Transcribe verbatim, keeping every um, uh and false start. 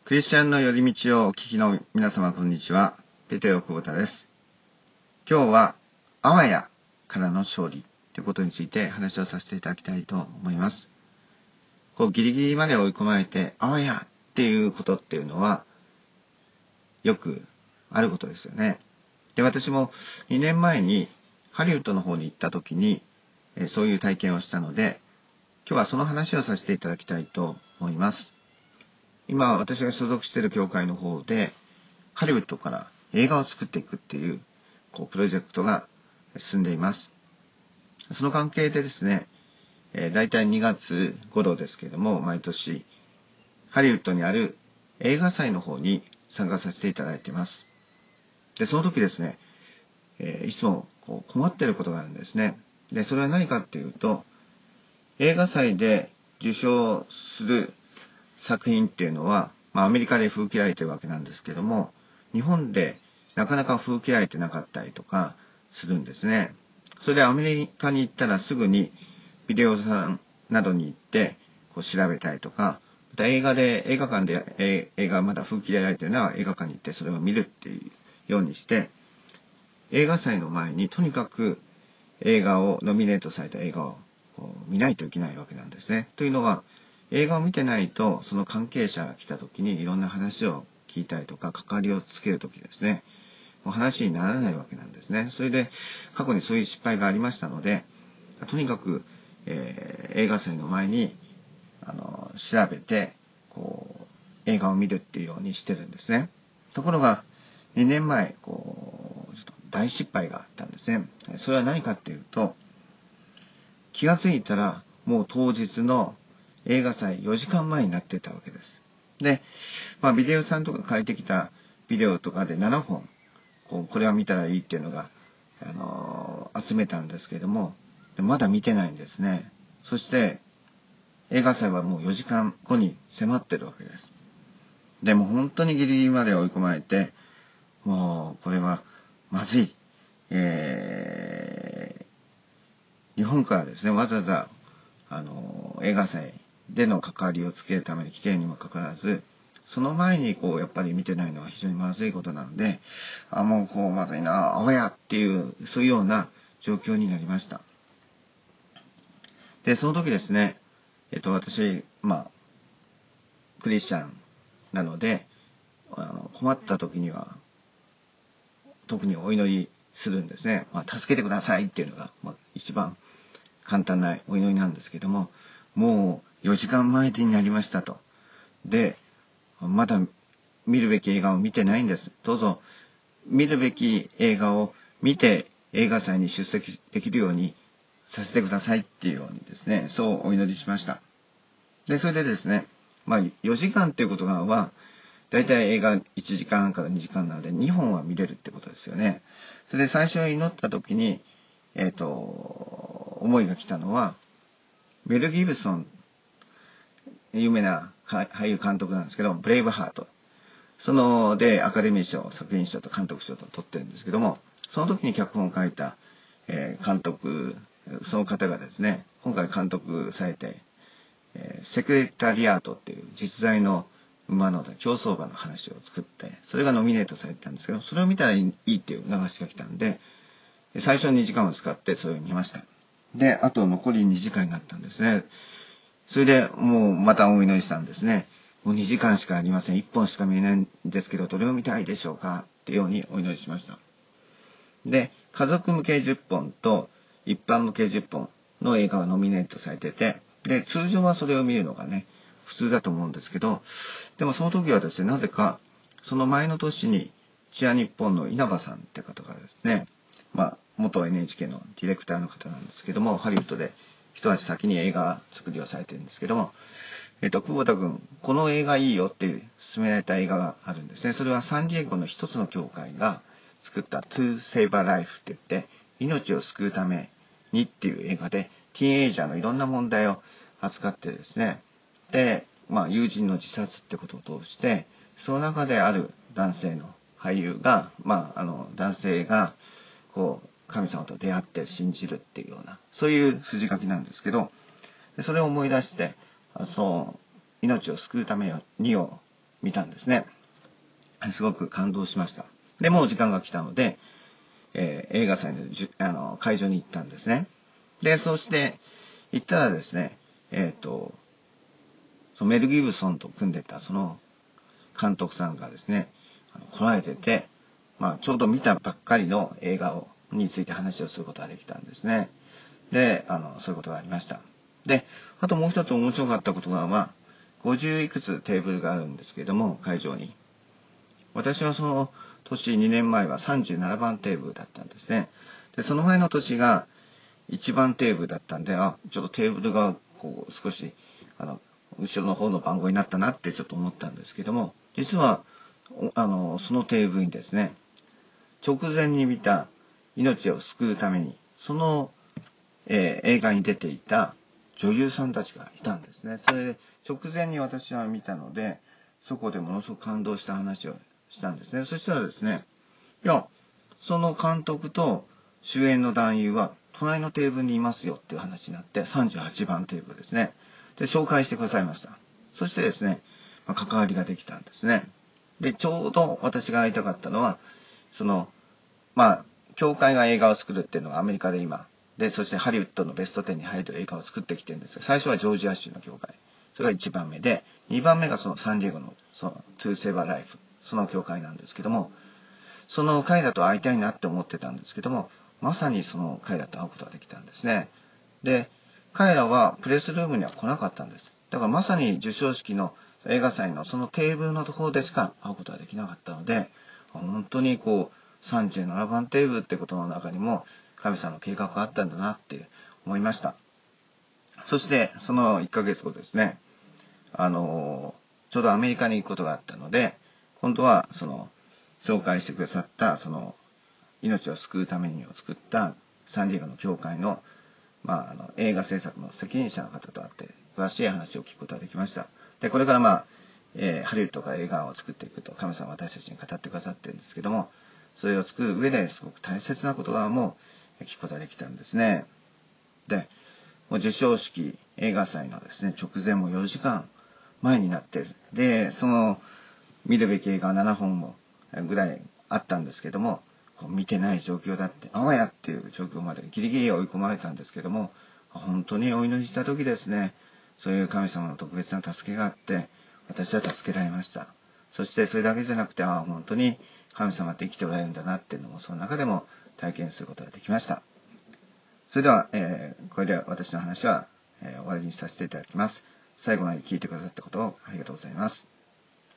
クリスチャンの寄り道をお聞きの皆様、こんにちは。ペテオ久保田です。今日は、あわやからの勝利ということについて話をさせていただきたいと思います。こうギリギリまで追い込まれて、あわやっていうことっていうのは、よくあることですよね。で、私もにねんまえにハリウッドの方に行った時に、えそういう体験をしたので、今日はその話をさせていただきたいと思います。今、私が所属している教会の方で、ハリウッドから映画を作っていくっていう、こう、プロジェクトが進んでいます。その関係でですね、えー、大体にがつ頃ですけれども、毎年、ハリウッドにある映画祭の方に参加させていただいています。で、その時ですね、えー、いつもこう困っていることがあるんですね。で、それは何かっていうと、映画祭で受賞する作品っていうのは、まあ、アメリカで封切られてるわけなんですけども、日本でなかなか封切られてなかったりとかするんですね。それでアメリカに行ったらすぐにビデオさんなどに行ってこう調べたりとか、また映画で、映画館で映画まだ封切られてるのは映画館に行ってそれを見るっていうようにして、映画祭の前にとにかく映画を、ノミネートされた映画をこう見ないといけないわけなんですね。というのは、映画を見てないと、その関係者が来た時にいろんな話を聞いたりとか、関わりをつける時ですね、もう話にならないわけなんですね。それで、過去にそういう失敗がありましたので、とにかく、えー、映画祭の前に、あの、調べて、こう、映画を見るっていうようにしてるんですね。ところが、にねんまえ、こう、ちょっと大失敗があったんですね。それは何かっていうと、気がついたら、もう当日の映画祭よじかんまえになってたわけです。で、まあ、ビデオさんとか借りてきたビデオとかでななほん、こうこれは見たらいいっていうのが、あのー、集めたんですけれども、まだ見てないんですね。そして、映画祭はもうよじかんごに迫ってるわけです。でも本当にギリギリまで追い込まれて、もうこれはまずい。えー、日本からですね、わざわざ、あの、映画祭での関わりをつけるために来ているにもかかわらず、その前にこう、やっぱり見てないのは非常にまずいことなので、あ、もうこう、まずいな、あわやっていう、そういうような状況になりました。で、その時ですね、えっと、私、まあ、クリスチャンなので、あの困った時には、特にお祈りするんですね。まあ、助けてくださいっていうのが、まあ、一番簡単なお祈りなんですけども、もうよじかんまえになりましたと。で、まだ見るべき映画を見てないんです。どうぞ、見るべき映画を見て映画祭に出席できるようにさせてくださいっていうようにですね、そうお祈りしました。で、それでですね、まあよじかんっていうことは、だいたい映画いちじかんはんからにじかんなのでにほんは見れるってことですよね。それで最初に祈った時に、えっと、思いが来たのは、メル・ギブソン、有名な俳優監督なんですけど、ブレイブハート。その、で、アカデミー賞、作品賞と監督賞と取ってるんですけども、その時に脚本を書いた、えー、監督、その方がですね、今回監督されて、えー、セクレタリアートっていう実在の馬の競走馬の話を作って、それがノミネートされてたんですけど、それを見たらいいっていう流しが来たんで、最初にじかんを使ってそれを見ました。で、あと残りにじかんになったんですね。それでもうまたお祈りしたんですね。もうにじかんしかありません。いっぽんしか見えないんですけど、どれを見たいでしょうかっていうようにお祈りしました。で、家族向けじゅっぽんと一般向けじゅっぽんの映画がノミネートされてて、で、通常はそれを見るのがね、普通だと思うんですけど、でもその時はですね、なぜか、その前の年に、チア日本の稲葉さんって方がですね、まあ、元 エヌエイチケー のディレクターの方なんですけども、ハリウッドで一足先に映画作りをされてるんですけども、えっと、久保田君、この映画いいよって勧められた映画があるんですね。それはサンディエゴの一つの教会が作った To Save a Life って言って、命を救うためにっていう映画で、ティーンエイジャーのいろんな問題を扱ってですね、で、まあ、友人の自殺ってことを通して、その中である男性の俳優が、まあ、あの、男性が、こう、神様と出会って信じるっていうような、そういう筋書きなんですけど、それを思い出して、その、命を救うためにを見たんですね。すごく感動しました。で、もう時間が来たので、えー映画祭のじあの会場に行ったんですね。で、そして行ったらですね、えっ、と、そのメル・ギブソンと組んでたその監督さんがですね、あの来られてて、まあ、ちょうど見たばっかりの映画をについて話をすることができたんですね。で、あの、そういうことがありました。で、あともう一つ面白かったことが、まあ、ごじゅういくつテーブルがあるんですけれども、会場に。私はその年にねんまえはさんじゅうななばんテーブルだったんですね。で、その前の年がいちばんテーブルだったんで、あ、ちょっとテーブルがこう少し、あの、後ろの方の番号になったなってちょっと思ったんですけども、実は、あの、そのテーブルにですね、直前に見た命を救うために、その、えー映画に出ていた女優さんたちがいたんですね。それで直前に私は見たので、そこでものすごく感動した話をしたんですね。そしたらですね、いや、その監督と主演の男優は隣のテーブルにいますよっていう話になって、さんじゅうはちばんテーブルですね。で、紹介してくださいました。そしてですね、まあ、関わりができたんですね。で、ちょうど私が会いたかったのは、その、まあ、教会が映画を作るっていうのがアメリカで今、で、そしてハリウッドのベストじゅうに入る映画を作ってきてるんですが、最初はジョージア州の教会。それがいちばんめで、にばんめがそのサンディエゴの、その、トゥーセーバーライフ。その教会なんですけども、その彼らと会いたいなって思ってたんですけども、まさにその彼らと会うことができたんですね。で、彼らはプレスルームには来なかったんです。だからまさに授賞式の映画祭のそのテーブルのところでしか会うことができなかったので、本当にこう、さんじゅうななばんテーブルってことの中にも神様の計画があったんだなって思いました。そしてそのいっかげつごですね、あの、ちょうどアメリカに行くことがあったので、今度はその、紹介してくださった、その、命を救うためにを作ったサンディエゴの教会の、まあ、あの、映画制作の責任者の方と会って、詳しい話を聞くことができました。で、これからまあ、えー、ハリウッドから映画を作っていくと、神様は私たちに語ってくださってるんですけども、それを作る上ですごく大切なことがもう聞くことができたんですね。で、もう授賞式、映画祭のですね、直前もよじかんまえになって、で、その、見るべき映画ななほんもぐらいあったんですけども、見てない状況だって、あわやっていう状況までギリギリ追い込まれたんですけども、本当にお祈りした時ですね、そういう神様の特別な助けがあって、私は助けられました。そしてそれだけじゃなくて、ああ、本当に神様って生きておられるんだなっていうのも、その中でも体験することができました。それでは、えー、これで私の話は、えー、終わりにさせていただきます。最後まで聞いてくださったことをありがとうございます。